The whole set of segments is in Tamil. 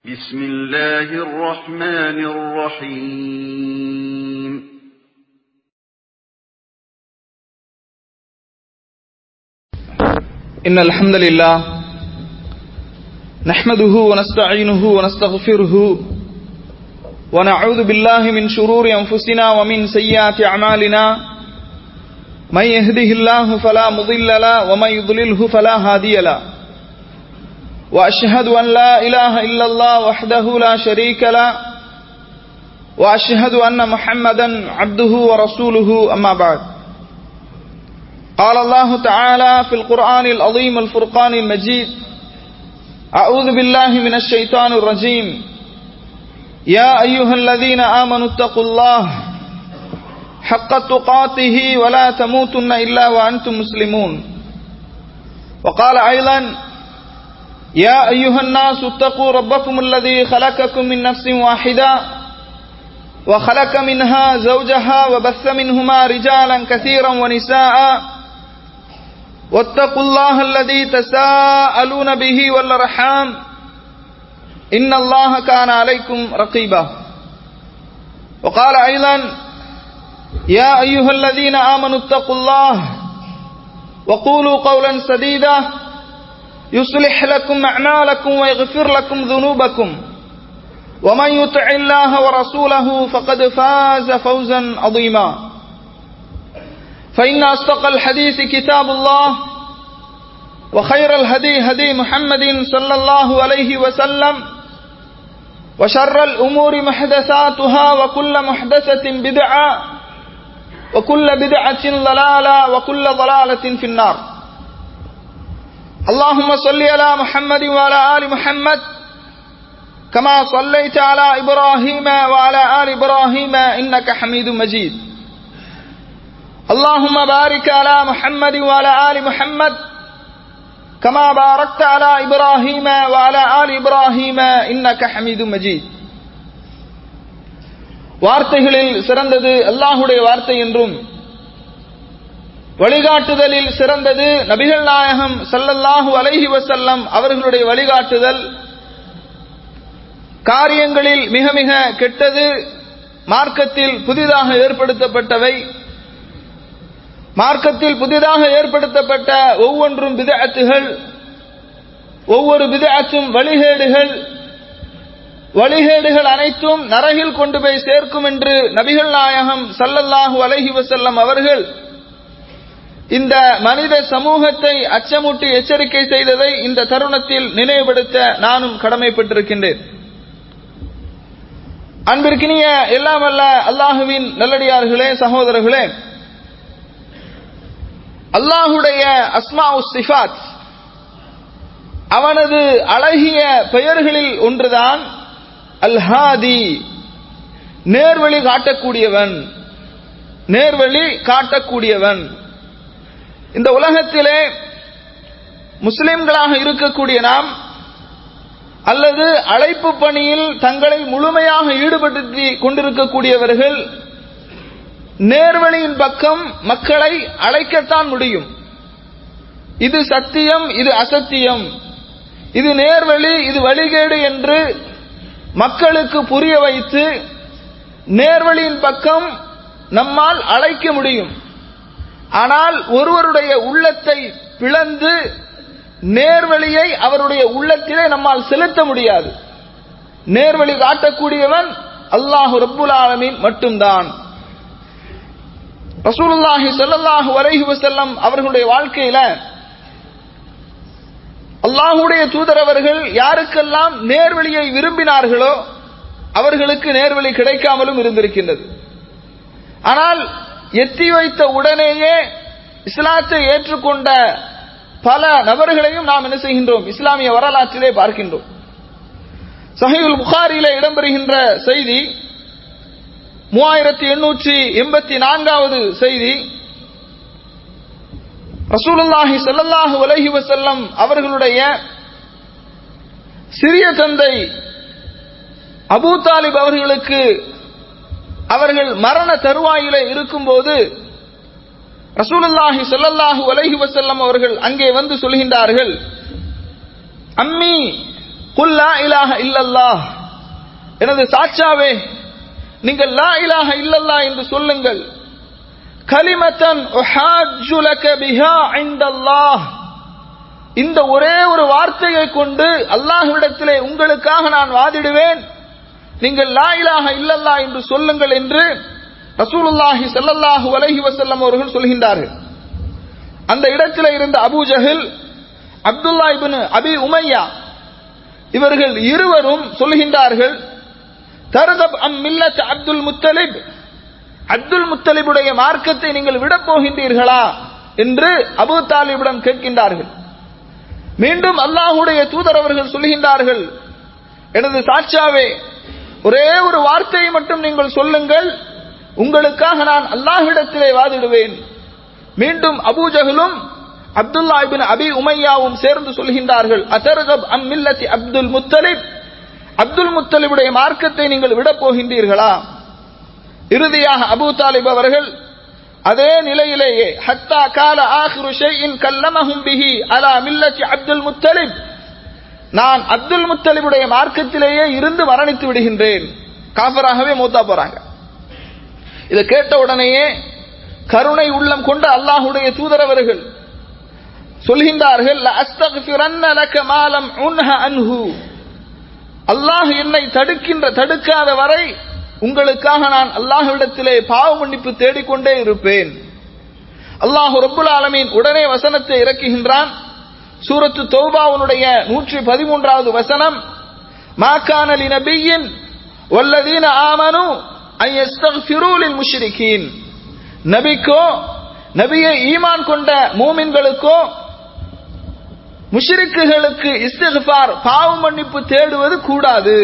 بسم الله الرحمن الرحيم إن الحمد لله نحمده ونستعينه ونستغفره ونعوذ بالله من شرور أنفسنا ومن سيئات أعمالنا من يهده الله فلا مضل له ومن يضلله فلا هادي له وأشهد أن لا إله إلا الله وحده لا شريك له وأشهد أن محمدا عبده ورسوله أما بعد قال الله تعالى في القرآن العظيم الفرقان المجيد أعوذ بالله من الشيطان الرجيم يا أيها الذين آمنوا اتقوا الله حق تقاته ولا تموتن إلا وأنتم مسلمون وقال أيضا يا أيها الناس اتقوا ربكم الذي خلقكم من نفس واحدة وخلق منها زوجها وبث منهما رجالا كثيرا ونساء واتقوا الله الذي تساءلون به والأرحام إن الله كان عليكم رقيبا وقال أيضا يا أيها الذين آمنوا اتقوا الله وقولوا قولا سديدا يصلح لكم أعمالكم ويغفر لكم ذنوبكم ومن يطع الله ورسوله فقد فاز فوزا عظيما فإن أصدق الحديث كتاب الله وخير الهدي هدي محمد صلى الله عليه وسلم وشر الأمور محدثاتها وكل محدثة بدعة وكل بدعة ضلالة وكل ضلالة في النار اللهم صل على محمد وعلى آل محمد كما صليت على إبراهيم وعلى آل إبراهيم إنك حميد مجيد اللهم بارك على محمد وعلى آل محمد كما باركت على إبراهيم وعلى آل إبراهيم إنك حميد مجيد வார்த்தைகளில் சிறந்தது அல்லாஹ்வுடைய வார்த்தை என்றும் வழிகாட்டுதலில் சிறந்தது நபிகள் நாயகம் ஸல்லல்லாஹு அலைஹி வஸல்லம் அவர்களுடைய வழிகாட்டுதல், காரியங்களில் மிக மிக கெட்டது மார்க்கத்தில் புதிதாக ஏற்படுத்தப்பட்டவை, மார்க்கத்தில் புதிதாக ஏற்படுத்தப்பட்ட ஒவ்வொன்றும் பித்அத்துகள், ஒவ்வொரு பித்அத்தும் வழிகேடுகள், வழிகேடுகள் அனைத்தும் நரகில் கொண்டு போய் சேர்க்கும் என்று நபிகள் நாயகம் ஸல்லல்லாஹு அலைஹி வஸல்லம் அவர்கள் இந்த மனித சமூகத்தை அச்சமூட்டி எச்சரிக்கை செய்ததை இந்த தருணத்தில் நினைவுபடுத்த நானும் கடமைப்பட்டிருக்கின்றேன். அன்பிற்கினிய எல்லாம் வல்ல அல்லாஹுவின் நல்லடியார்களே, சகோதரர்களே, அல்லாஹுடைய அஸ்மாஉ சிஃபாத், அவனது அழகிய பெயர்களில் ஒன்றுதான் அல் ஹாதி, நேர்வழி காட்டக்கூடியவன், நேர்வழி காட்டக்கூடியவன். இந்த உலகத்திலே முஸ்லிம்களாக இருக்கக்கூடிய நாம், அல்லது அழைப்பு பணியில் தங்களை முழுமையாக ஈடுபடுத்தி கொண்டிருக்கக்கூடியவர்கள், நேர்வழியின் பக்கம் மக்களை அழைக்கத்தான் முடியும். இது சத்தியம், இது அசத்தியம், இது நேர்வழி, இது வழிகேடு என்று மக்களுக்கு புரிய வைத்து நேர்வழியின் பக்கம் நம்மால் அழைக்க முடியும். ஆனால் ஒருவருடைய உள்ளத்தை பிளந்து நேர்வழியை அவருடைய உள்ளத்திலே நம்மால் செலுத்த முடியாது. நேர்வழி காட்டக்கூடியவன் அல்லாஹ் ரப்புல் ஆலமீன் மட்டும்தான். ரசூலுல்லாஹி ஸல்லல்லாஹு அலைஹி வஸல்லம் அவர்களுடைய வாழ்க்கையில அல்லாஹ்வுடைய தூதர் அவர்கள் யாருக்கெல்லாம் நேர்வழியை விரும்பினார்களோ அவர்களுக்கு நேர்வழி கிடைக்காமலும் இருந்திருக்கின்றது. ஆனால் எத்தி வைத்த உடனேயே இஸ்லாத்தை ஏற்றுக்கொண்ட பல நபர்களையும் நாம் என்ன செய்கின்றோம், இஸ்லாமிய வரலாற்றிலே பார்க்கின்றோம். சஹீஹுல் புகாரியிலே இடம்பெறுகின்ற செய்தி 3884வது செய்தி. ரசூலுல்லாஹி ஸல்லல்லாஹு அலைஹி வஸல்லம் அவர்களுடைய சிறிய தந்தை அபூ தாலிப் அவர்களுக்கு அவர்கள் மரண தருவாயிலே இருக்கும்போது ரசூலுல்லாஹி ஸல்லல்லாஹு அலைஹி வஸல்லம் அவர்கள் அங்கே வந்து சொல்கின்றார்கள், அம்மி குல் லா இலாஹ இல்லல்லாஹ், எனது சாட்சாவே நீங்கள் லா இலாஹ இல்லல்லாஹ் என்று சொல்லுங்கள். கலிமத்தன் உஹாஜ்ஜு லக பிஹா இன்தல்லாஹ், இந்த ஒரே ஒரு வார்த்தையை கொண்டு அல்லாஹ்விடத்திலே உங்களுக்காக நான் வாதிடுவேன், நீங்கள் லா இலாஹ இல்லல்லாஹ் என்று சொல்லுங்கள் என்று ரசூலுல்லாஹி ஸல்லல்லாஹு அலைஹி வஸல்லம் அவர்கள் சொல்கின்றார்கள். அந்த இடத்திலே இருந்த Abu Jahl, Abdullah ibn Abi Umayya இவர்கள் இருவரும் சொல்கின்றார்கள், தர்கப் அம் மில்லத் அப்துல் முத்தலிப், அப்துல் முத்தலிபுடைய மார்க்கத்தை நீங்கள் விடப் போகின்றீர்களா என்று அபூ தாலிபிடம் கேட்கின்றார்கள். மீண்டும் அல்லாஹ்வுடைய தூதர் அவர்கள் சொல்கின்றார்கள், எனது சாட்சாவே ஒரே ஒரு வார்த்தையை மட்டும் நீங்கள் சொல்லுங்கள், உங்களுக்காக நான் அல்லாஹ்விடத்திலே வாதிடுவேன். மீண்டும் அபூ ஜஹலும் அப்துல்லா இப்னு அபி உமையாவும் சேர்ந்து சொல்கின்றார்கள், அதர்கப் அம் மில்லத்தி அப்துல் முத்தலிப், அப்துல் முத்தலிபுடைய மார்க்கத்தை நீங்கள் விடப் போகின்றீர்களா? இறுதியாக அபூ தாலிப் அவர்கள் அதே நிலையிலேயே ஹத்தா கால ஆகிரு ஷைஇன் கல்லமஹும் பிஹி அலா மில்லத்தி அப்துல் முத்தலிப், நான் அப்துல் முத்தலிபுடைய மார்க்கத்திலேயே இருந்து மரணித்து விடுகின்றேன், காஃபிராகவே மூத்தா போறாங்க. இதை கேட்ட உடனேயே கருணை உள்ளம் கொண்ட அல்லாஹ்வுடைய தூதர் அவர்கள் சொல்கின்றார்கள், லஅஸ்தக்ஃபிரன்ன லக மா லம் உன்ஹ அன்ஹு, அல்லாஹ் என்னை தடுக்காத வரை உங்களுக்காக நான் அல்லாஹ்விடத்திலே பாவ மன்னிப்பு தேடிக்கொண்டே இருப்பேன். அல்லாஹ் ரப்புல் ஆலமீன் உடனே வசனத்தை இறக்குகின்றான். சூரத்து தௌபாவுடைய 113வது வசனம், மா கான லிநபிய்யின் வல்லதீன ஆமனு அன் யஸ்தக்ஃபிரு லில் முஷ்ரிகீன், நபிக்கோ நபியை ஈமான் கொண்ட மூமின்களுக்கோ முஷ்ரிக்குகளுக்கு இஸ்திக்ஃபார் பாவ மன்னிப்பு தேடுவது கூடாது.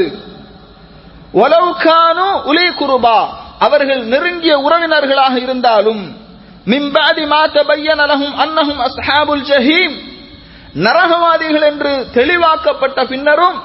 வலவ் கானு உலி குர்பா, அவர்கள் நெருங்கிய உறவினர்களாக இருந்தாலும், மின் பஅதி மா தபய்யன லஹும் அன்னஹும் அஸ்ஹாபுல் ஜஹீம், நரகவாதிகள் என்று தெளிவாக்கப்பட்ட பின்னரும்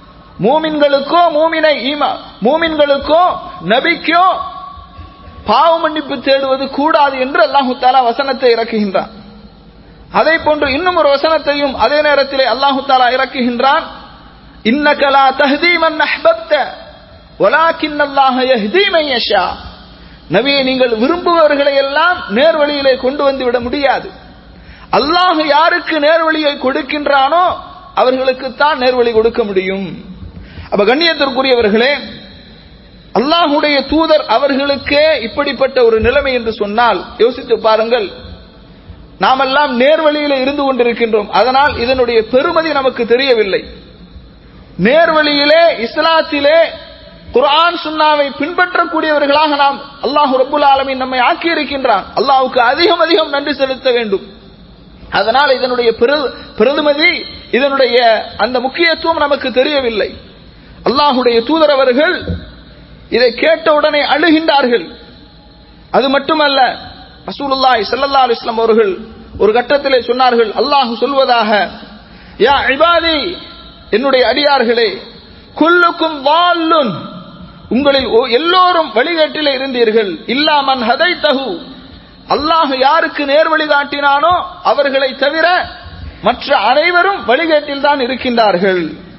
மூமின்களுக்கோ நபிக்கோ பாவ மன்னிப்பு தேடுவது கூடாது என்று அல்லாஹு தஆலா வசனத்தை இறக்குகின்றான். அதே போன்று இன்னும் ஒரு வசனத்தையும் அதே நேரத்திலே அல்லாஹு தஆலா இறக்குகின்றான், இன்னக லா தஹ்தி மன் அஹ்பப்த வலாக்கின்னல்லாஹ யஹ்தி மன் யஷா, நபியே நீங்கள் விரும்புபவர்களை எல்லாம் நேர்வழியிலே கொண்டு வந்து விட முடியாது, அல்லாஹ் யாருக்கு நேர்வழியை கொடுக்கின்றானோ அவர்களுக்கு தான் நேர்வழி கொடுக்க முடியும். அப்ப கண்ணியத்திற்குரியவர்களே, அல்லாஹ்வுடைய தூதர் அவர்களுக்கே இப்படிப்பட்ட ஒரு நிலைமை என்று சொன்னால் யோசித்து பாருங்கள். நாமெல்லாம் நேர்வழியிலே இருந்து கொண்டிருக்கின்றோம், அதனால் இதனுடைய பெருமதி நமக்கு தெரியவில்லை. நேர்வழியிலே இஸ்லாத்திலே குர்ஆன் சுன்னாவை பின்பற்றக்கூடியவர்களாக நாம் அல்லாஹ் ரப்புல் ஆலமீன் நம்மை ஆக்கி இருக்கின்றான். அல்லாஹ்வுக்கு அதிகம் அதிகம் நன்றி செலுத்த வேண்டும். அதனால் இதனுடைய பெருமதி, இதனுடைய அந்த முக்கியத்துவம் நமக்கு தெரியவில்லை. அல்லாஹ்வுடைய தூதர் அவர்கள் இதை கேட்டவுடனே அழுகின்றார்கள். அது மட்டுமல்ல, ரசூலுல்லாஹி ஸல்லல்லாஹு அலைஹி வஸல்லம் அவர்கள் ஒரு கட்டத்திலே சொன்னார்கள், அல்லாஹ் சொல்வதாக, யா இபாதி, என்னுடைய அடியார்களே, குல்லுக்கும் வால்லுன், உங்களில் எல்லோரும் வழிகேட்டிலே இருந்தீர்கள், இல்லா மன் ஹதைதஹு, அல்லாஹ் யாருக்கு நேர்வழி காட்டினானோ அவர்களை தவிர மற்ற அனைவரும் வழிகேட்டில் தான் இருக்கின்றார்கள்.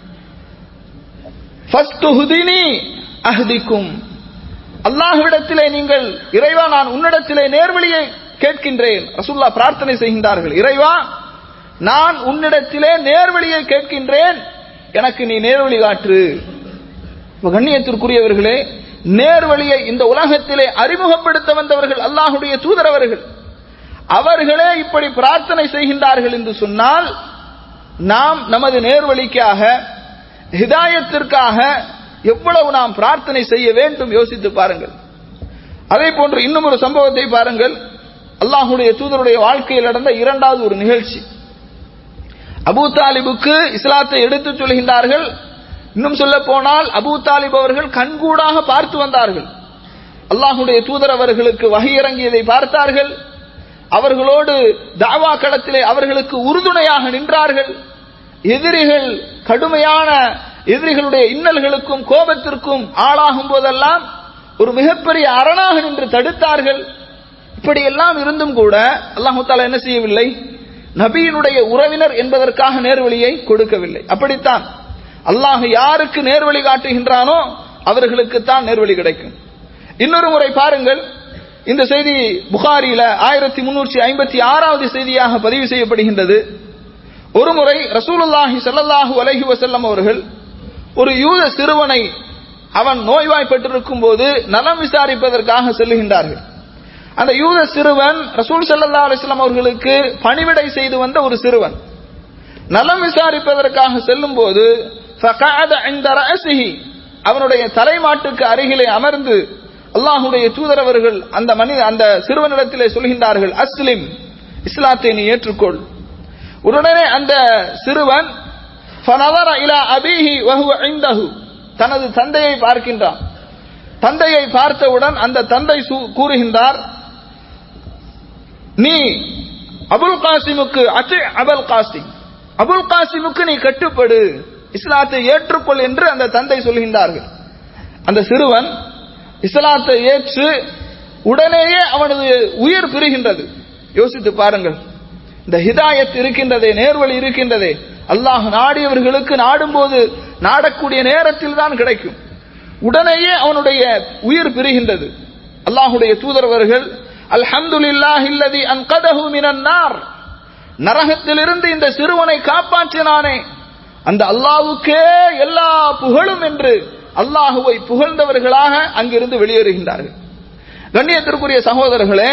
ஃபஸ்துஹ்தினி அஹ்திக்கும், அல்லாஹ்விடத்திலே நீங்கள், இறைவா நான் உன்னிடத்திலே நேர்வழியை கேட்கின்றேன். ரசூலுல்லாஹ் பிரார்த்தனை செய்கின்றார்கள், இறைவா நான் உன்னிடத்திலே நேர்வழியை கேட்கின்றேன், எனக்கு நீ நேர்வழி காற்று. கண்ணியத்திற்குரியவர்களே, நேர்வழியை இந்த உலகத்திலே அறிமுகப்படுத்த வந்தவர்கள் அல்லாஹ்வுடைய தூதர் அவர்கள். அவர்களே இப்படி பிரார்த்தனை செய்கின்றார்கள் என்று சொன்னால், நாம் நமது நேர்வழிக்காக, ஹிதாயத்திற்காக எவ்வளவு நாம் பிரார்த்தனை செய்ய வேண்டும் யோசித்து பாருங்கள். அதே போன்று இன்னும் ஒரு சம்பவத்தை பாருங்கள். அல்லாஹ்வுடைய தூதருடைய வாழ்க்கையில் நடந்த இரண்டாவது ஒரு நிகழ்ச்சி. அபூ தாலிபுக்கு இஸ்லாத்தை எடுத்துச் சொல்கின்றார்கள். இன்னும் சொல்ல போனால் அபூ தாலிப் அவர்கள் கண்கூடாக பார்த்து வந்தார்கள். அல்லாஹ்வுடைய தூதர் அவர்களுக்கு வஹி இறங்கியதை பார்த்தார்கள். அவர்களோடு தாவா களத்திலே அவர்களுக்கு உறுதுணையாக நின்றார்கள். எதிரிகள் கடுமையான எதிரிகளுடைய இன்னல்களுக்கும் கோபத்திற்கும் ஆளாகும் போதெல்லாம் ஒரு மிகப்பெரிய அரணாக நின்று தடுத்தார்கள். இப்படியெல்லாம் இருந்தும் கூட அல்லாஹ் தஆலா என்ன செய்யவில்லை, நபியினுடைய உறவினர் என்பதற்காக நேர்வழியை கொடுக்கவில்லை. அப்படித்தான் அல்லாஹ் யாருக்கு நேர்வழி காட்டுகின்றானோ அவர்களுக்கு தான் நேர்வழி கிடைக்கும். இன்னொரு முறை பாருங்கள், இந்த செய்தி புகாரில 1356வது செய்தியாக பதிவு செய்யப்படுகின்றது. ஒரு முறை ரசூலுல்லாஹி ஸல்லல்லாஹு அலைஹி வஸல்லம் அவர்கள் ஒரு யூத சிறுவனை அவன் நோய்வாய்ப்பட்டிருக்கும் போது நலம் விசாரிப்பதற்காக செல்லுகின்றார்கள். அந்த யூத சிறுவன் ரசூல் ஸல்லல்லாஹு அலைஹி வஸல்லம் அவர்களுக்கு பணிவிடை செய்து வந்த ஒரு சிறுவன். நலம் விசாரிப்பதற்காக செல்லும் போது ஃபகஅத இன்த ரஅஸிஹி, அவனுடைய தலைமாட்டுக்கு அருகிலே அமர்ந்து அல்லாஹ்வுடைய தூதர் அவர்கள் அந்த சிறுவனிடத்திலே சொல்கின்றார்கள், அஸ்லிம், இஸ்லாத்தை நீ ஏற்றுக்கொள். உடனே அந்த சிறுவன் ஃபனதர இலா அபீஹி வஹுவ இன்தஹு, தனது தந்தையை பார்க்கின்றான். தந்தையை பார்த்தவுடன் அந்த தந்தை கூறுகின்றார், நீ அபுல் காசிமுக்கு அபுல் காசிம், அபுல் காசிமுக்கு நீ கட்டுப்படு, இஸ்லாத்தை ஏற்றுக்கொள் என்று அந்த தந்தை சொல்கின்றார்கள். அந்த சிறுவன் இஸ்லாத்தை ஏற்று உடனேயே அவனது உயிர் பிரிகின்றது. யோசித்து பாருங்கள், இந்த ஹிதாயத் இருக்கின்றதே, நேர்வழி இருக்கின்றதே, அல்லாஹ் நாடியவர்களுக்கு நாடும்போது நாடக்கூடிய நேரத்தில் தான் கிடைக்கும். உடனேயே அவனுடைய உயிர் பிரிகின்றது. அல்லாஹ்வுடைய தூதரவர்கள் அல்ஹம்துலில்லாஹில்லதி அன்கதஹு மினன் நார், நரகத்திலிருந்து இந்த சிறுவனை காப்பாற்றினானே அந்த அல்லாஹ்வுக்கே எல்லா புகழும் என்று அல்லாஹுவை புகழ்ந்தவர்களாக அங்கிருந்து வெளியேறுகின்றார்கள். கண்ணியத்திற்குரிய சகோதரர்களே,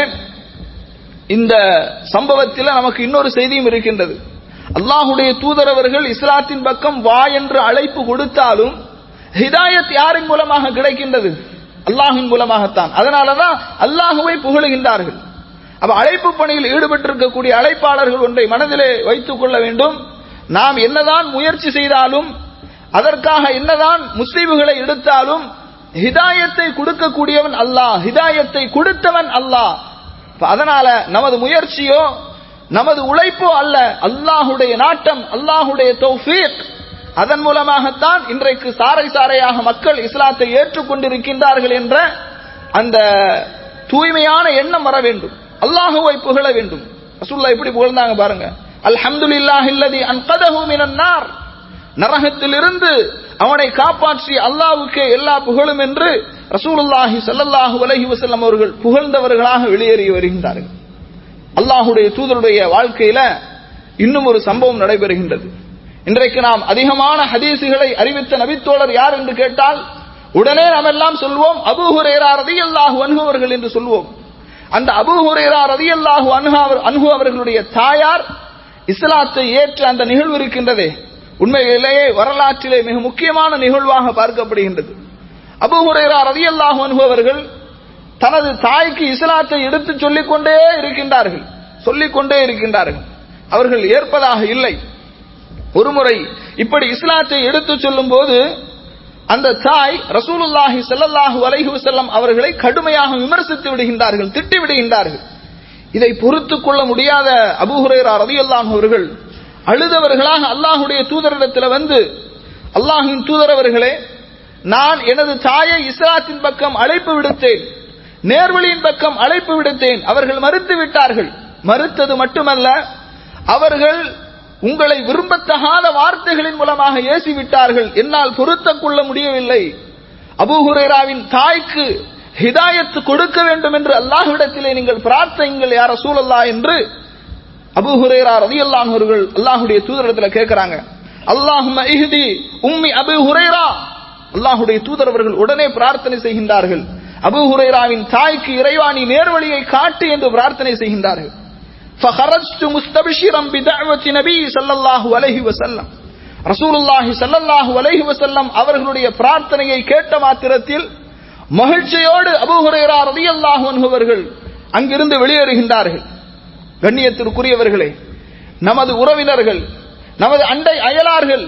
இந்த சம்பவத்தில் நமக்கு இன்னொரு செய்தியும் இருக்கின்றது. அல்லாஹுடைய தூதரவர்கள் இஸ்லாத்தின் பக்கம் வா என்று அழைப்பு கொடுத்தாலும் ஹிதாயத் யாரின் மூலமாக கிடைக்கின்றது? அல்லாஹின் மூலமாகத்தான். அதனாலதான் அல்லாஹுவை புகழுகின்றார்கள். அப்ப அழைப்பு பணியில் ஈடுபட்டிருக்கக்கூடிய அழைப்பாளர்கள் ஒன்றை மனதிலே வைத்துக் கொள்ள வேண்டும். நாம் என்னதான் முயற்சி செய்தாலும், அதற்காக என்னதான் முஸ்லிம்களை எடுத்தாலும், ஹிதாயத்தை கொடுக்கக்கூடியவன் அல்லாஹ், ஹிதாயத்தை கொடுத்தவன் அல்லாஹ். அதனால நமது முயற்சியோ நமது உழைப்போ அல்ல, அல்லாஹுடைய நாட்டம், அல்லாஹுடைய தௌஃபீக். அதன் மூலமாகத்தான் இன்றைக்கு சாறை சாறையாக மக்கள் இஸ்லாத்தை ஏற்றுக்கொண்டிருக்கின்றார்கள் என்ற அந்த தூய்மையான எண்ணம் வர வேண்டும். அல்லாஹுவை புகழ வேண்டும். ரசூலுல்லாஹ் எப்படி புகழ்ந்தாங்க பாருங்க, அல்ஹம்துலில்லாஹில்லதி அன்கதஹு மினன் நார், நரகத்திலிருந்து அவனை காப்பாற்றி அல்லாஹ்வுக்கே எல்லா புகழும் என்று ரசூலுல்லாஹி ஸல்லல்லாஹு அலைஹி வஸல்லம் அவர்கள் புகழ்ந்தவர்களாக வெளியேறி வருகின்றார்கள். அல்லாஹ்வுடைய தூதருடைய வாழ்க்கையில இன்னும் ஒரு சம்பவம் நடைபெறுகின்றது. இன்றைக்கு நாம் அதிகமான ஹதீசுகளை அறிவித்த நபித்தோழர் யார் என்று கேட்டால் உடனே நாம் எல்லாம் சொல்வோம் அபூ ஹுரைரா ரலியல்லாஹு அன்ஹு அவர்கள் என்று சொல்வோம். அந்த அபூ ஹுரைரா ரலியல்லாஹு அன்ஹு அவர்களுடைய தாயார் இஸ்லாத்தை ஏற்ற அந்த நிகழ்வு இருக்கின்றதே, உண்மையிலேயே வரலாற்றிலே மிக முக்கியமான நிகழ்வாக பார்க்கப்படுகின்றது. அபூ ஹுரைரா ரலியல்லாஹு அன்ஹு அவர்கள் தனது தாய்க்கு இஸ்லாத்தை எடுத்து சொல்லிக் கொண்டே இருக்கின்றார்கள். அவர்கள் ஏற்பதாக இல்லை. ஒருமுறை இப்படி இஸ்லாத்தை எடுத்து சொல்லும் போது அந்த தாய் ரசூலுல்லாஹி ஸல்லல்லாஹு அலைஹி வஸல்லம் அவர்களை கடுமையாக விமர்சித்து விடுகின்றார்கள், திட்டி விடுகின்றார்கள். இதை பொறுத்துக் கொள்ள முடியாத அபூ ஹுரைரா ரலியல்லாஹு அவர்கள் அழுதவர்களாக அல்லாஹ்வுடைய தூதரிடத்தில் வந்து, அல்லாஹ்வின் தூதரவர்களே, நான் எனது தாயை இஸ்லாத்தின் பக்கம் அழைப்பு விடுத்தேன், நேர்வழியின் பக்கம் அழைப்பு விடுத்தேன், அவர்கள் மறுத்து விட்டார்கள். மறுத்தது மட்டுமல்ல, அவர்கள் உங்களை விரும்பத்தகாத வார்த்தைகளின் மூலமாக ஏசிவிட்டார்கள், என்னால் பொறுத்துக் கொள்ள முடியவில்லை. அபூ ஹுரைராவின் தாய்க்கு ஹிதாயத் கொடுக்க வேண்டும் என்று அல்லாஹ்விடத்திலே நீங்கள் பிரார்த்தியுங்கள் யா ரசூலல்லாஹ் என்று அபூ ஹுரைரா ரலியல்லாஹு அவர்கள் அல்லாஹ்வுடைய தூதரிடத்தில் கேட்கிறாங்க. அல்லாஹும்ம இஹ்தி உம்மி அபூ ஹுரைரா, அல்லாஹ்வுடைய தூதர் அவர்கள் உடனே பிரார்த்தனை செய்கின்றார்கள், அபூ ஹுரைராவின் தாய்க்கு இறைவா நீ நேர்வழியை காட்டு என்று பிரார்த்தனை செய்கின்றார்கள். فخرجت مستبشرا بدعوة نبي صلى الله عليه وسلم, ரசூலுல்லாஹி ஸல்லல்லாஹு அலைஹி வஸல்லம் அவர்களுடைய பிரார்த்தனையை கேட்ட மாத்திரத்தில் மகிழ்ச்சியோடு அபூ ஹுரைரா ரலியல்லாஹு அன்ஹு அவர்கள் அங்கிருந்து வெளியேறுகின்றார்கள். கண்ணியத்திற்குரியவர்களே, நமது உறவினர்கள், நமது அண்டை அயலார்கள்,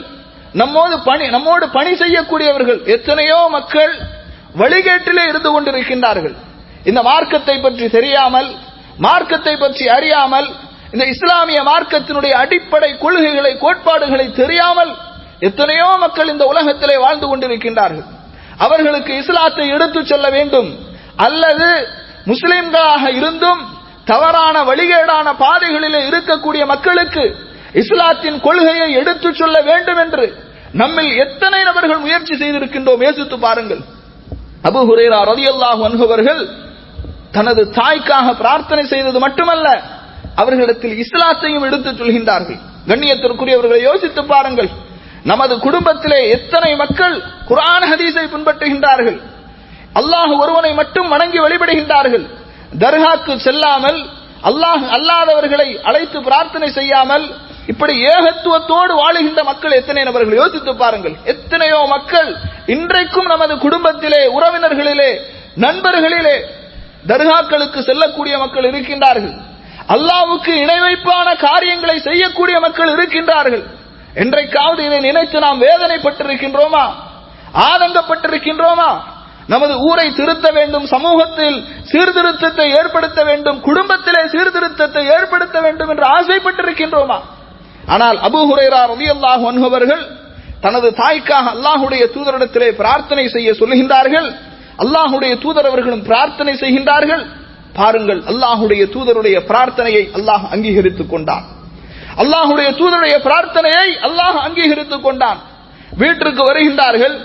நம்மோடு பணி செய்யக்கூடியவர்கள், எத்தனையோ மக்கள் வழிகேட்டிலே இருந்து கொண்டிருக்கின்றார்கள். இந்த மார்க்கத்தை பற்றி தெரியாமல், மார்க்கத்தை பற்றி அறியாமல், இந்த இஸ்லாமிய மார்க்கத்தினுடைய அடிப்படை கொள்கைகளை, கோட்பாடுகளை தெரியாமல் எத்தனையோ மக்கள் இந்த உலகத்திலே வாழ்ந்து கொண்டிருக்கின்றார்கள். அவர்களுக்கு இஸ்லாத்தை எடுத்துச் சொல்ல வேண்டும், அல்லது முஸ்லிம்களாக இருந்தும் தவறான வழிகேடான பாதைகளிலே இருக்கக்கூடிய மக்களுக்கு இஸ்லாத்தின் கொள்கையை எடுத்துச் சொல்ல வேண்டும் என்று நம்மில் எத்தனை நபர்கள் முயற்சி செய்திருக்கின்றோம் யோசித்து பாருங்கள். அபூ ஹுரைரா ரலியல்லாஹு அன்ஹு அவர்கள் தனது தாய்க்காக பிரார்த்தனை செய்தது மட்டுமல்ல, அவர்களிடத்தில் இஸ்லாத்தையும் எடுத்துச் சொல்கின்றார்கள். கண்ணியத்திற்குரியவர்களை யோசித்து பாருங்கள். நமது குடும்பத்திலே எத்தனை மக்கள் குர்ஆன் ஹதீஸை பின்பற்றுகின்றார்கள், அல்லாஹ் ஒருவனை மட்டும் வணங்கி வழிபடுகின்றார்கள், தர்காக்கு செல்லாமல் அல்லாஹ் அல்லாதவர்களை அழைத்து பிரார்த்தனை செய்யாமல் இப்படி ஏகத்துவத்தோடு வாழுகின்ற மக்கள் எத்தனை நபர்கள் யோசித்து பாருங்கள். எத்தனையோ மக்கள் இன்றைக்கும் நமது குடும்பத்திலே, உறவினர்களிலே, நண்பர்களிலே தர்காக்களுக்கு செல்லக்கூடிய மக்கள் இருக்கின்றார்கள். அல்லாஹ்வுக்கு இணை வைப்பான காரியங்களை செய்யக்கூடிய மக்கள் இருக்கின்றார்கள். என்றைக்காவது இதை நினைத்து நாம் வேதனைப்பட்டிருக்கின்றோமா? ஆதங்கப்பட்டிருக்கின்றோமா? நமது ஊரை திருத்த வேண்டும், சமூகத்தில் சீர்திருத்தத்தை ஏற்படுத்த வேண்டும், குடும்பத்திலே சீர்திருத்தத்தை ஏற்படுத்த வேண்டும் என்று ஆசைப்பட்டிருக்கின்றோமா? ஆனால் அபூ ஹுரைரா ரலியல்லாஹு அன்ஹு அவர்கள் தனது தாய்க்காக அல்லாஹ்வுடைய தூதரிடத்திலே பிரார்த்தனை செய்ய சொல்லுகின்றார்கள். அல்லாஹ்வுடைய தூதர் அவர்களும் பிரார்த்தனை செய்கின்றார்கள். பாருங்கள், அல்லாஹ்வுடைய தூதருடைய பிரார்த்தனையை அல்லாஹ் அங்கீகரித்துக் கொண்டான். அல்லாஹ்வுடைய தூதருடைய பிரார்த்தனையை அல்லாஹ் அங்கீகரித்துக் கொண்டான். வீட்டிற்கு வருகின்றார்கள்.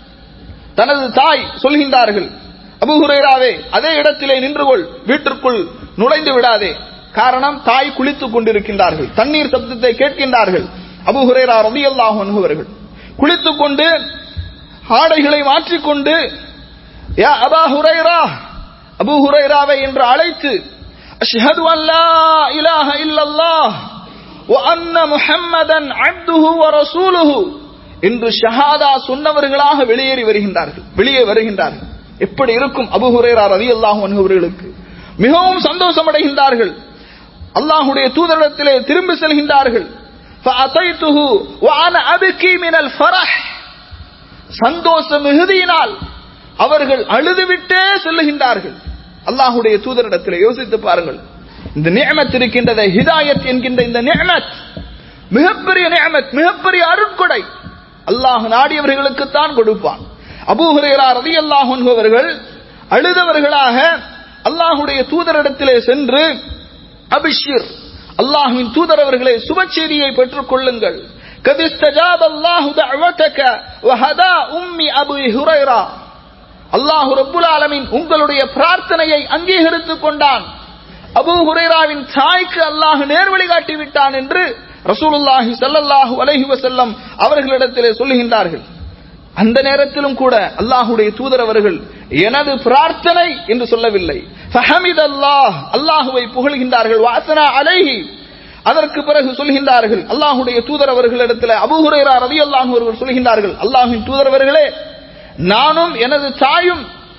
தனது தாய் சொல்கின்றார்கள், அபூ ஹுரைராவே, அதே இடத்திலே நின்று கொள், வீட்டிற்குள் நுழைந்து விடாதே. காரணம், தாய் குளித்துக் கொண்டிருக்கின்றார்கள், தண்ணீர் சப்தத்தை கேட்கின்றார்கள். அபூ ஹுரைரா ரலியல்லாஹு அன்ஹு அவர்கள் குளித்துக் கொண்டு ஆடைகளை மாற்றிக்கொண்டு, யா அபா ஹுரைரா, அபூ ஹுரைராவை என்று அழைத்து, அஷ்ஹது அல்லா இலாஹ இல்லல்லாஹ் வ அன்ன முஹம்மதன் அப்துஹு வ ரசூலுஹு என்று ஷஹாதா சொன்னவர்களாக வெளியே வருகின்றார்கள். எப்படி இருக்கும் அபூ ஹுரைரா ரலியல்லாஹு அன்ஹு அவர்களுக்கு? மிகவும் சந்தோஷம் அடைகின்றார்கள். அல்லாஹ்வுடைய தூதரிடத்திலே திரும்பி செல்கின்றார்கள். ஃபஅதைதுஹு வ அன அப்கி மினல் ஃபரஹ், சந்தோஷ மிகுதியினால் அவர்கள் அழுதுவிட்டே செல்லுகின்றார்கள் அல்லாஹ்வுடைய தூதரிடத்திலே. யோசித்து பாருங்கள், இந்த நிஅமத் இருக்கின்றதே, ஹிதாயத் என்கின்ற இந்த நிஅமத் மிகப்பெரிய நிஅமத், மிகப்பெரிய அருட்கொடை. அல்லாஹ் நாடியவர்களுக்கு தான் கொடுப்பான். அபூ ஹுரைரா ரலியல்லாஹு அன்ஹு அவர்கள் அழுதவர்களாக அல்லாஹ்வுடைய தூதரிடத்திலே சென்று, அபிஷிர், அல்லாஹ்வின் தூதர் அவர்களே, சுப செய்தியை பெற்றுக் கொள்ளுங்கள். கதிஸ்தஜாப அல்லாஹு தஅவதக வ ஹதா உம்மி அபூ ஹுரைரா, அல்லாஹ் ரப்புல் ஆலமீன் உங்களுடைய பிரார்த்தனையை அங்கீகரித்துக் கொண்டான், அபூ ஹுரைராவின் தாய்க்கு அல்லாஹ் நேர்வழி காட்டி விட்டான் என்று ரசூலுல்லாஹி ஸல்லல்லாஹு அலைஹி வஸல்லம் அவர்களிடத்திலே சொல்லுகின்றார்கள். அந்த நேரத்திலும் கூட அல்லாஹ்வுடைய தூதர் அவர்கள் எனது பிரார்த்தனை என்று சொல்லவில்லை, ஃபஹமிதல்லாஹ், அல்லாஹ்வை புகழ்கின்றார்கள், வஅஸனா அலைஹி. அதற்கு பிறகு சொல்கின்றார்கள் அல்லாஹ்வுடைய தூதர் அவர்களிடத்திலே, அபூ ஹுரைரா ரலியல்லாஹு அன்ஹு அவர்கள் சொல்கின்றார்கள், அல்லாஹ்வின் தூதர் அவர்களே, நானும் எனது தாயும்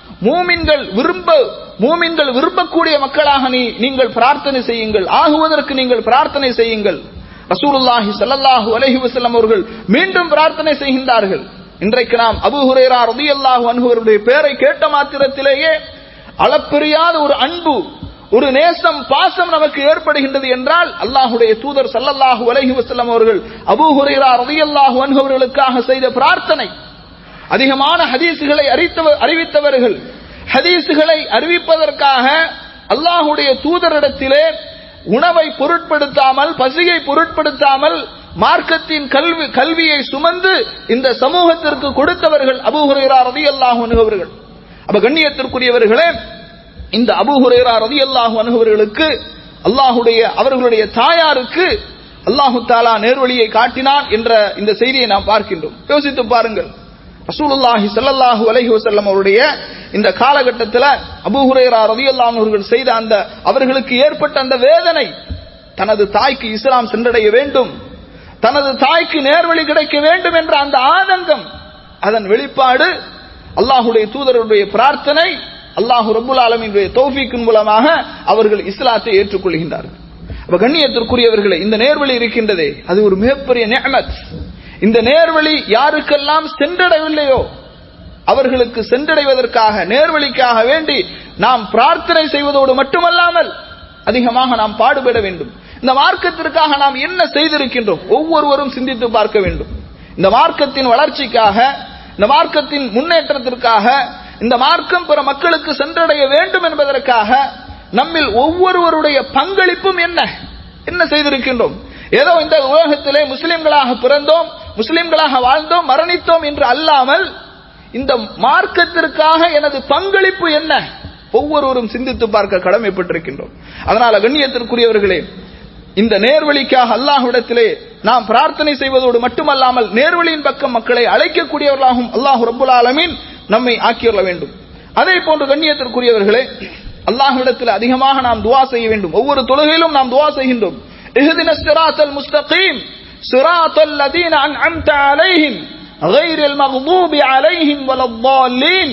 மூமின்கள் விரும்பக்கூடிய மக்களாக நீங்கள் பிரார்த்தனை செய்யுங்கள், ஆகுவதற்கு நீங்கள் பிரார்த்தனை செய்யுங்கள். ரசூலுல்லாஹி ஸல்லல்லாஹு அலைஹி வஸல்லம் அவர்கள் மீண்டும் பிரார்த்தனை செய்கின்றார்கள். இன்றைக்கு நாம் அபூ ஹுரைரா ரலியல்லாஹு அன்ஹு அவருடைய பெயரை கேட்ட மாத்திரத்திலேயே அளப்பெரியாத ஒரு அன்பு, ஒரு நேசம், பாசம் நமக்கு ஏற்படுகின்றது என்றால், அல்லாஹ்வுடைய தூதர் ஸல்லல்லாஹு அலைஹி வஸல்லம் அவர்கள் அபூ ஹுரைரா ரலியல்லாஹு அன்ஹு அவர்களுக்காக செய்த பிரார்த்தனை. அதிகமான ஹதீஸ்களை அறிவித்தவர்கள், ஹதீஸ்களை அறிவிப்பதற்காக அல்லாஹ்வுடைய தூதரிடத்திலே உணவை பொருட்படுத்தாமல், பசியை பொருட்படுத்தாமல் மார்க்கத்தின் கல்வியை சுமந்து இந்த சமூகத்திற்கு கொடுத்தவர்கள் அபூ ஹுரைரா ரலியல்லாஹு அன்ஹு அவர்கள். அப்ப கண்ணியத்திற்குரியவர்களே, இந்த அபூ ஹுரைரா ரலியல்லாஹு அன்ஹு அவர்களுக்கு அவர்களுடைய தாயாருக்கு அல்லாஹு தஆலா நேர்வழியை காட்டினான் என்ற இந்த செய்தியை நாம் பார்க்கின்றோம். யோசித்து பாருங்கள், ரசூலுல்லாஹி ஸல்லல்லாஹு அலைஹி வஸல்லம் அவருடைய இந்த காலகட்டத்தில் அபூ ஹுரைரா ரலியல்லாஹு அன்ஹு அவர்கள் செய்த அந்த அவர்களுக்கு ஏற்பட்ட அந்த வேதனை, தனது தாய்க்கு இஸ்லாம் சென்றடைய வேண்டும், தனது தாய்க்கு நேர்வழி கிடைக்க வேண்டும் என்ற அந்த ஆதங்கம், அதன் வெளிப்பாடு அல்லாஹ்வுடைய தூதருடைய பிரார்த்தனை, அல்லாஹ் ரப்புல் ஆலமீனுடைய தௌஃபீக்கின் மூலமாக அவர்கள் இஸ்லாத்தை ஏற்றுக்கொள்கின்றார்கள். அப்ப கண்ணியத்திற்குரியவர்களே, இந்த நேர்வழி இருக்கின்றதே, அது ஒரு மிகப்பெரிய நிஅமத். இந்த நேர்வழி யாருக்கெல்லாம் சென்றடையவில்லையோ அவர்களுக்கு சென்றடைவதற்காக, நேர்வழிக்காக வேண்டி நாம் பிரார்த்தனை செய்வதோடு மட்டுமல்லாமல் அதிகமாக நாம் பாடுபட வேண்டும். இந்த மார்க்கத்திற்காக நாம் என்ன செய்திருக்கின்றோம் ஒவ்வொருவரும் சிந்தித்து பார்க்க வேண்டும். இந்த மார்க்கத்தின் வளர்ச்சிக்காக, இந்த மார்க்கத்தின் முன்னேற்றத்திற்காக, இந்த மார்க்கம் பிற மக்களுக்கு சென்றடைய வேண்டும் என்பதற்காக நம்மில் ஒவ்வொருவருடைய பங்களிப்பும் என்ன செய்திருக்கின்றோம்? ஏதோ இந்த உலகத்திலே முஸ்லிம்களாக பிறந்தோம், முஸ்லிம்களாக வாழ்ந்தோம் மரணித்தோம் என்று அல்லாமல் இந்த மார்க்கத்திற்காக எனது பங்களிப்பு என்ன, ஒவ்வொருவரும் சிந்தித்து பார்க்க கடமைப்பட்டிருக்கின்றோம். அதனால கண்ணியத்திற்குரியவர்களே, இந்த நேர்வழிக்காக அல்லாஹ்விடத்திலே நாம் பிரார்த்தனை செய்வதோடு மட்டுமல்லாமல் நேர்வழியின் பக்கம் மக்களை அழைக்கக்கூடியவர்களாகவும் அல்லாஹ் ரப்புல் ஆலமீன் நம்மை ஆக்கியுள்ள வேண்டும். அதே போன்று கண்ணியத்திற்குரியவர்களே, அல்லாஹ்விடத்தில் அதிகமாக நாம் துஆ செய்ய வேண்டும். ஒவ்வொரு தொழுகையிலும் நாம் துஆ செய்கின்றோம். இஹ்தினஸ் ஸிராத்தல் முஸ்தகீம் ஸிராத்தல் லதீன அன்அம்த அலைஹிம் கைரில் மக்தூபி அலைஹிம் வலத்தாலீன்.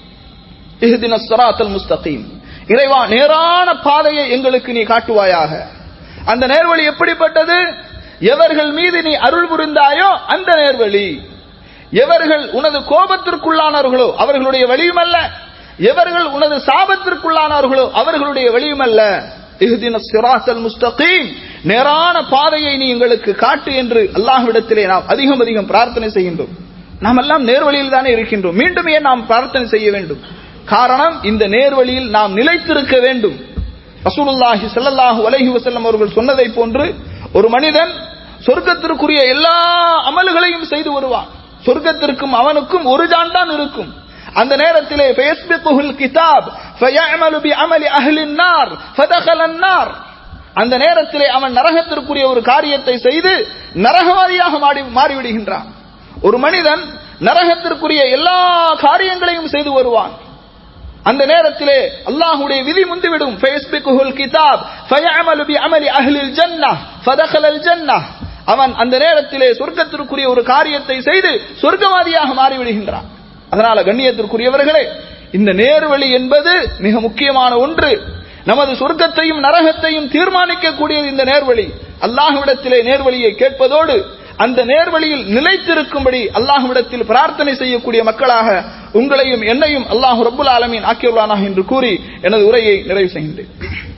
இஹ்தினஸ் ஸிராத்தல் முஸ்தகீம், இறைவா நேரான பாதையை எங்களுக்கு நீ காட்டுவாயாக. அந்த நேர்வழி எப்படிப்பட்டது? எவர்கள் மீது நீ அருள் புரிந்தாயோ அந்த நேர்வழி. எவர்கள் உனது கோபத்திற்குள்ளானார்களோ அவர்களுடைய வழியும் அல்ல, எவர்கள் உனது சாபத்திற்குள்ளானார்களோ அவர்களுடைய வழியும் அல்ல. இஹ்தினஸ் ஸிராத்தல் முஸ்தகீம், நேரான பாதையை நீ எங்களுக்கு காட்டு என்று அல்லாஹ்விடத்திலே நாம் அதிகம் அதிகம் பிரார்த்தனை செய்கின்றோம். நாம் எல்லாம் நேர்வழியில் தானே இருக்கின்றோம், மீண்டும் ஏன் நாம் பிரார்த்தனை செய்ய வேண்டும்? காரணம், இந்த நேர்வழியில் நாம் நிலைத்திருக்க வேண்டும். ரசூலுல்லாஹி ஸல்லல்லாஹு அலைஹி வஸல்லம் அவர்கள் சொன்னதை போன்று ஒரு மனிதன் சொர்க்கத்திற்குரிய எல்லா அமல்களையும் செய்து வருவான். சொர்க்கத்திற்கும் அவனுக்கும் ஒரு ஜான் தான் இருக்கும். அந்த நேரத்திலே ஃபயஸ்பிகுல் கிதாப் ஃபயஅமலு பிஅமலி அஹ்லின் நார் ஃபதகலன் நார், அந்த நேரத்திலே அவன் நரகத்திற்குரிய ஒரு காரியத்தை செய்து நரகவாதியாக மாறிவிடுகின்றான். ஒரு மனிதன் நரகத்திற்குரிய எல்லா காரியங்களையும் செய்து வருவான். அந்த நேரத்திலே அல்லாஹ்வுடைய விதி முந்திவிடும். ஃபயஸ்பிகுல் கிதாப் ஃபயஅமலு பிஅமலி அஹ்லில் ஜன்னஹ் ஃபதகலல் ஜன்னஹ், அவன் அந்த நேரத்திலே சொர்க்கத்திற்குரிய ஒரு காரியத்தை செய்து சொர்க்கவாதியாக மாறிவிடுகின்றான். அதனால கண்ணியத்திற்குரியவர்களே, இந்த நேர்வழி என்பது மிக முக்கியமான ஒன்று. நமது சொர்க்கத்தையும் நரகத்தையும் தீர்மானிக்கக்கூடியது இந்த நேர்வழி. அல்லாஹ்விடத்திலே நேர்வழியை கேட்பதோடு அந்த நேர்வழியில் நிலைத்திருக்கும்படி அல்லாஹ்விடத்தில் பிரார்த்தனை செய்யக்கூடிய மக்களாக உங்களையும் என்னையும் அல்லாஹ் ரப்புல் ஆலமீன் ஆக்கியுள்ளானாக என்று கூறி எனது உரையை நிறைவு செய்கின்றேன்.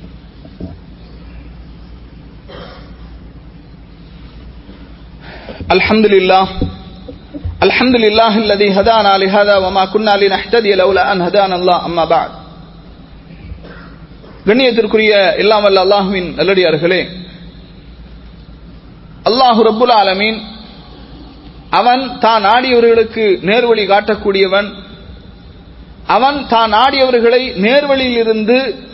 அல்ஹம்துலில்லாஹ் அல்ஹம்துலில்லாஹ் அல்லதி ஹதானா லிஹாதா வமா குன்னா லினஹ்ததிய லௌலா அன் ஹதானா அல்லாஹ். அம்மா பஅத். கண்ணியத்திற்குரிய எல்லாம் வல்ல அல்லாஹ்வின் நல்லடியார்களே, அல்லாஹ் ரப்புல் ஆலமீன் அவன் தான் நாடியவர்களுக்கு நேர்வழி காட்டக்கூடியவன். அவன் தான் நாடியவர்களை நேர்வழியில் இருந்து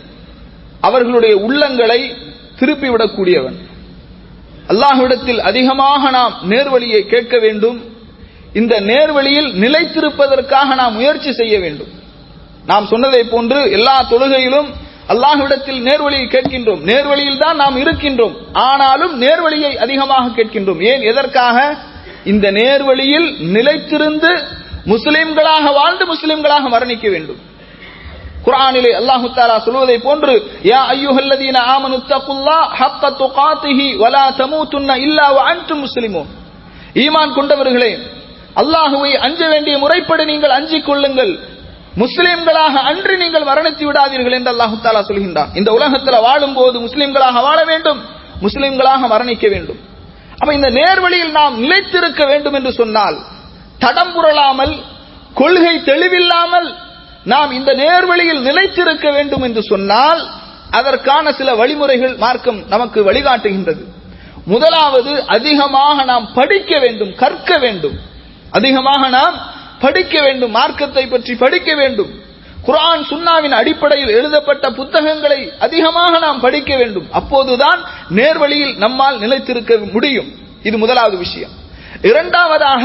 அவர்களுடைய உள்ளங்களை திருப்பிவிடக்கூடியவன். அல்லாஹ்விடத்தில் அதிகமாக நாம் நேர்வழியை கேட்க வேண்டும். இந்த நேர்வழியில் நிலைத்திருப்பதற்காக நாம் முயற்சி செய்ய வேண்டும். நாம் சொன்னதை போன்று எல்லா தொழுகையிலும் அல்லாஹ்விடத்தில் நேர்வழியை கேட்கின்றோம். நேர்வழியில் தான் நாம் இருக்கின்றோம், ஆனாலும் நேர்வழியை அதிகமாக கேட்கின்றோம். ஏன், எதற்காக? இந்த நேர்வழியில் நிலைத்திருந்து முஸ்லிம்களாக வாழ்ந்து முஸ்லிம்களாக மரணிக்க வேண்டும். குர்ஆனிலே அல்லாஹ் தஆலா சொல்வதை போன்று, யா அய்யுஹல்லதீன ஆமனு தக்குல்லாஹ ஹக்க துகாத்திஹி வலா தமூதுன்ன இல்லா வ அன்தும் முஸ்லிமூன். ஈமான் கொண்டவர்களே, அல்லாஹ்வை அஞ்ச வேண்டிய முறைப்படி நீங்கள் அஞ்சிக் கொள்ளுங்கள், முஸ்லிம்களாக அன்றி நீங்கள் மரணித்து விடாதீர்கள் என்று அல்லாஹ் தஆலா சொல்கின்றான். இந்த உலகத்தில் வாழும் போது முஸ்லிம்களாக வாழ வேண்டும், முஸ்லிம்களாக மரணிக்க வேண்டும். அப்ப இந்த நேர்வழியில் நாம் நிலைத்திருக்க வேண்டும் என்று சொன்னால், தடம் புரளாமல் கொள்கை தெளிவில்லாமல் நாம் இந்த நேர்வழியில் நிலைத்திருக்க வேண்டும் என்று சொன்னால் அதற்கான சில வழிமுறைகள் மார்க்கம் நமக்கு வழிகாட்டுகின்றது. முதலாவது, அதிகமாக நாம் படிக்க வேண்டும், கற்க வேண்டும். அதிகமாக நாம் படிக்க வேண்டும், மார்க்கத்தை பற்றி படிக்க வேண்டும். குர்ஆன் சுன்னாவின் அடிப்படையில் எழுதப்பட்ட புத்தகங்களை அதிகமாக நாம் படிக்க வேண்டும். அப்போதுதான் நேர்வழியில் நம்மால் நிலைத்திருக்க முடியும். இது முதலாவது விஷயம். இரண்டாவதாக,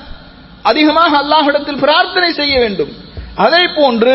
அதிகமாக அல்லாஹ்விடத்தில் பிரார்த்தனை செய்ய வேண்டும். அதே போன்று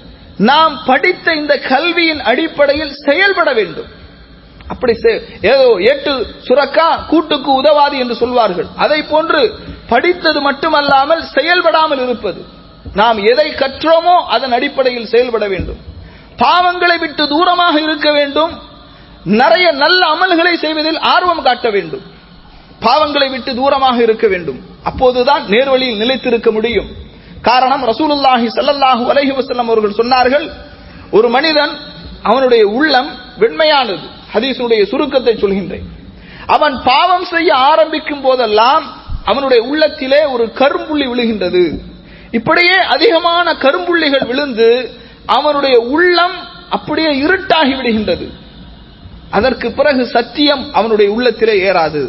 நாம் படித்த இந்த கல்வியின் அடிப்படையில் செயல்பட வேண்டும். அப்படி ஏதோ ஏட்டு சுரக்கா கூட்டுக்கு உதவாது என்று சொல்வார்கள். அதை போன்று படித்தது மட்டுமல்லாமல் செயல்படாமல் இருப்பது. நாம் எதை கற்றோமோ அதன் அடிப்படையில் செயல்பட வேண்டும். பாவங்களை விட்டு தூரமாக இருக்க வேண்டும். நிறைய நல்ல அமல்களை செய்வதில் ஆர்வம் காட்ட வேண்டும். பாவங்களை விட்டு தூரமாக இருக்க வேண்டும். அப்போதுதான் நேர்வழியில் நிலைத்திருக்க முடியும். காரணம், ரசூலுல்லாஹி ஸல்லல்லாஹு அலைஹி வஸல்லம் அவர்கள் சொன்னார்கள், ஒரு மனிதன் அவனுடைய உள்ளம் வெண்மையானது. ஹதீஸுடைய சுருக்கத்தை சொல்கின்றேன். அவன் பாவம் செய்ய ஆரம்பிக்கும் போதெல்லாம் அவனுடைய உள்ளத்திலே ஒரு கரும்புள்ளி விழுகின்றது. இப்படியே அதிகமான கரும்புள்ளிகள் விழுந்து அவனுடைய உள்ளம் அப்படியே இருட்டாகி விடுகின்றது. அதற்கு பிறகு சத்தியம் அவனுடைய உள்ளத்திலே ஏறாது.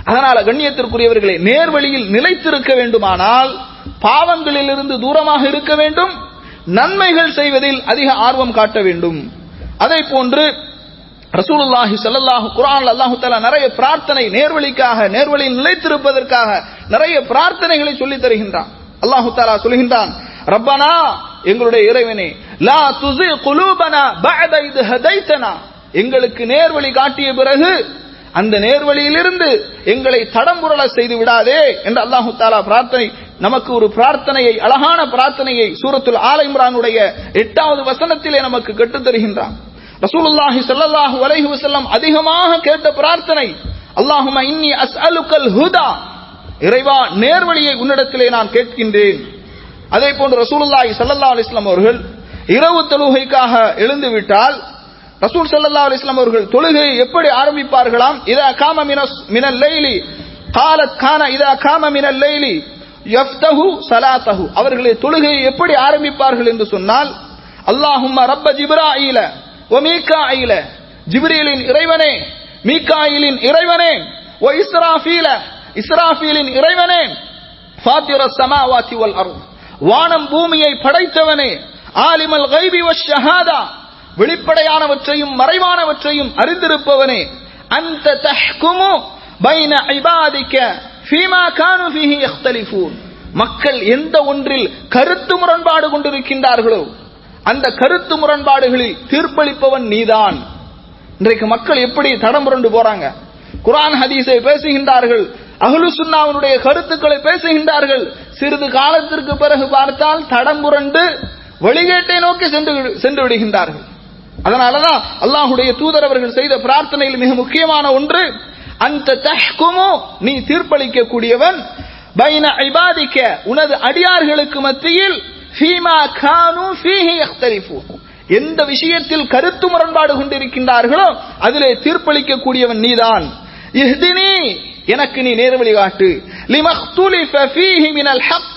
அதனால கண்ணியத்திற்குரியவர்களே, நேர்வழியில் நிலைத்திருக்க வேண்டுமானால் பாவங்களிலிருந்து தூரமாக இருக்க வேண்டும், நன்மைகள் செய்வதில் அதிக ஆர்வம் காட்ட வேண்டும். அதை போன்று ரசூலுல்லாஹி ஸல்லல்லாஹு குர்ஆன்ல அல்லாஹ் தஆலா நிறைய பிரார்த்தனை நேர்வழிக்காக, நேர்வழியில் நிலைத்திருப்பதற்காக நிறைய பிரார்த்தனைகளை சொல்லி தருகின்றான். அல்லாஹ் தஆலா சொல்கின்றான், ரப்பனா, எங்களுடைய இறைவனே, லா துஸி குலூபனா பஅத இத் ஹதைதனா, எங்களுக்கு நேர்வழி காட்டிய பிறகு அந்த நேர்வழியிலிருந்து எங்களை தடம்புரள செய்து விடாதே என்று அல்லாஹ் தஆலா பிரார்த்தனை, நமக்கு ஒரு பிரார்த்தனையை, அழகான பிரார்த்தனையை சூரத்துல் ஆல இம்ரானுடைய 8வது வசனத்திலே நமக்கு கற்றுத் தருகின்றான். ரசூலுல்லாஹி ஸல்லல்லாஹு அலைஹி வஸல்லம் அதிகமாக கேட்ட பிரார்த்தனை, அல்லாஹும்ம இன்னி அஸ்அலுக்கல் ஹுதா, இறைவா நேர்வழியை உன்னிடத்திலே நான் கேட்கின்றேன். அதே போன்று ரசூலுல்லாஹி ஸல்லல்லாஹு அலைஹி வஸல்லம் அவர்கள் இரவு தொழுகைக்காக எழுந்து விட்டால் ரசூல் ஸல்லல்லாஹு அலைஹி வஸல்லம் அவர்கள் தொழுகையை எப்படி ஆரம்பிப்பார்களாம்? இதா காம மினல் லைலி قالت கான இதா காம மினல் லைலி யஃப்தஹு ஸலாத்தஹு, அவர்களே தொழுகையை எப்படி ஆரம்பிப்பார்கள் என்று சொன்னால், அல்லாஹும்ம ரப்ப ஜிப்ராஈல வ மீகாஈல, ஜிப்ரீலின் இறைவனே, மீகாயிலின் இறைவனே, வ இஸ்ராஃபீல, இஸ்ராஃபீலின் இறைவனே, ஃபாத்திரஸ் ஸமாவாதி வல் அர்த், வானம் பூமியை படைத்தவனே, ஆலிமல் கைபி வஷ் ஷஹாதா, வெளிப்படையானவற்றையும் மறைவானவற்றையும் அறிந்திருப்பவனே, அன்த தஹ்குமு பைன இபாதிக ஃபீமா கானு ஃபீஹி யக்தலிஃபூன், மக்கள் எந்த ஒன்றில் கருத்து முரண்பாடு கொண்டிருக்கின்றார்களோ அந்த கருத்து முரண்பாடுகளில் தீர்ப்பளிப்பவன் நீதான். இன்றைக்கு மக்கள் எப்படி தடம்புரண்டு போறாங்க, குர்ஆன் ஹதீஸை பேசுகின்றார்கள், அஹ்லு சுன்னாவுடைய கருத்துக்களை பேசுகின்றார்கள், சிறிது காலத்திற்கு பிறகு பார்த்தால் தடம்புரண்டு வழிகேட்டை நோக்கி சென்று விடுகின்றார்கள். அதனாலதான் அல்லாஹ்வுடைய தூதர் அவர்கள் செய்த பிரார்த்தனையில் மிக முக்கியமான ஒன்று, அந்த தஹ்குமு, நீ தீர்ப்பளிக்க கூடியவன், பைன இபாதிக, உனது அடியார்களுக்கு மத்தியில், ஃபீமா கானு ஃபீஹி யக்தலிஃபூன், எந்த விஷயத்தில் கருத்து முரண்பாடு கொண்டிருக்கின்றார்களோ அதிலே தீர்ப்பளிக்க கூடியவன் நீதான். இஹ்தினி, எனக்கு நீ நேர்வழி காட்டு, லிமக்துலிஃப ஃபீஹி மினல் ஹக்,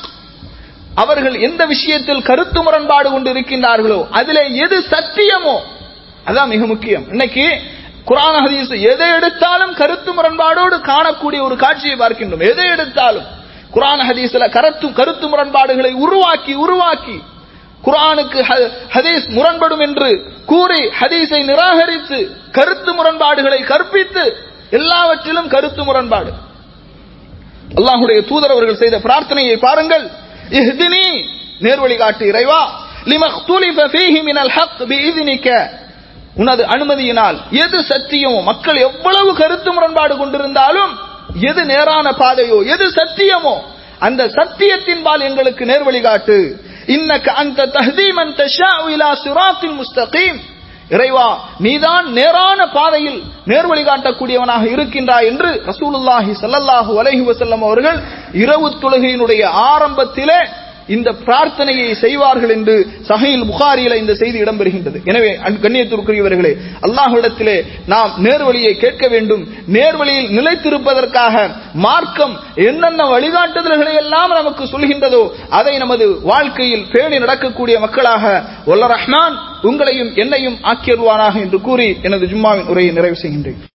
அவர்கள் எந்த விஷயத்தில் கருத்து முரண்பாடு கொண்டு இருக்கின்றார்களோ அதிலே எது சத்தியமோ அதான் மிக முக்கியம். இன்னைக்கு குர்ஆன் ஹதீஸ் எதை எடுத்தாலும் கருத்து முரண்பாடோடு காணக்கூடிய ஒரு காட்சியை பார்க்கின்றோம். எதை எடுத்தாலும் குர்ஆன் ஹதீஸ்ல கருத்து முரண்பாடுகளை உருவாக்கி குர்ஆனுக்கு ஹதீஸ் முரண்படும் என்று கூறி ஹதீஸை நிராகரித்து கருத்து முரண்பாடுகளை கற்பித்து எல்லாவற்றிலும் கருத்து முரண்பாடு. அல்லாஹ்வுடைய தூதர் அவர்கள் செய்த பிரார்த்தனையை பாருங்கள், இஹ்தினி, நேர்வழி காட்டு இறைவா, லிமக்துலிஃப ஃபீஹி மினல் ஹக் பிஇذنிக, உனது அனுமதியினால் எது சத்தியமோ, மக்கள் எவ்வளவு கருத்து முரண்பாடு கொண்டிருந்தாலும் எது நேரான பாதையோ, எது சத்தியமோ அந்த சத்தியத்தின்பால் எங்களுக்கு நேர்வழி காட்டு. இன்னக அன்த தஹ்தி மன் தஷாஉ இலா சிராத்தின் முஸ்தகீம், இறைவா நீதான் நேரான பாதையில் நேர்வழி காட்டக்கூடியவனாக இருக்கின்றாய் என்று ரசூலுல்லாஹி ஸல்லல்லாஹு அலைஹி வஸல்லம் அவர்கள் இரவு தொழுகையினுடைய ஆரம்பத்திலே இந்த பிரார்த்தனையை செய்வார்கள் என்று சஹீஹ் புகாரியில இந்த செய்தி இடம்பெறுகின்றது. எனவே கண்ணியத்திற்குரியவர்களே, அல்லாஹ்விடத்திலே நாம் நேர்வழியை கேட்க வேண்டும். நேர்வழியில் நிலைத்திருப்பதற்காக மார்க்கம் என்னென்ன வழிகாட்டுதல்களை எல்லாம் நமக்கு சொல்கின்றதோ அதை நமது வாழ்க்கையில் பேணி நடக்கக்கூடிய மக்களாக வல்ல ரஹ்மான் உங்களையும் என்னையும் ஆக்கியருவானாக என்று கூறி எனது ஜும்மாவின் உரையை நிறைவு செய்கின்றேன்.